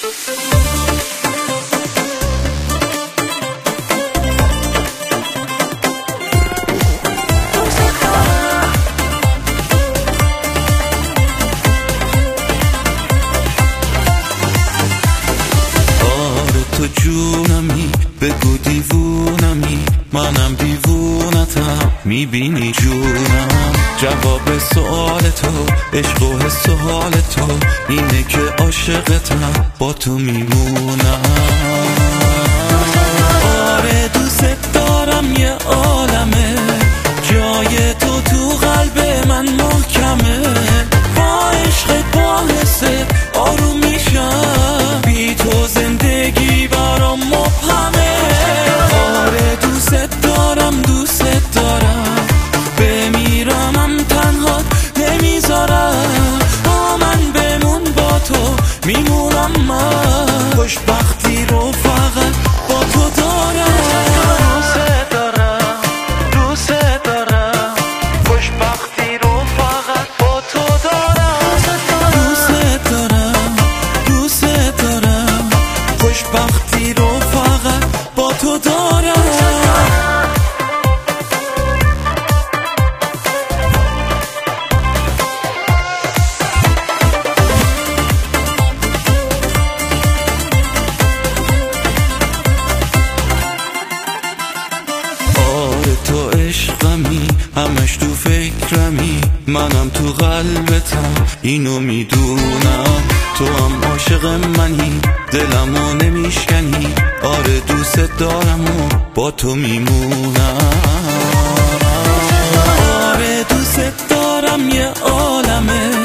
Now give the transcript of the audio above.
تو جونمی بگو دیوونمی، منم دیوونتم میبینی جونم. جواب سوال تو عشق و حس و حال تو اینه که عاشقتم با تو میمونم. آره دوست دارم یه عالمه، جای تو تو قلب من محکمه. با عشق با حس آروم میشم، بی تو زندگی برام مبهمه. آره دوست دارم دوست دارم، بمیرمم تنها نمیذارم. با من بمون با تو میمونم، من خوشبختی رو فقط با تو دارم. دوست دارم دوست دارم، خوشبختی رو فقط با تو دارم. دوست دارم دوست دارم، خوشبختی رو فقط با تو دارم. تو عشقمی، همش تو فکرمی، منم تو قلبتم اینو میدونم. تو هم عاشق منی، دلمو نمیشکنی. آره دوست دارم و با تو میمونم. آره دوست دارم یه عالمه،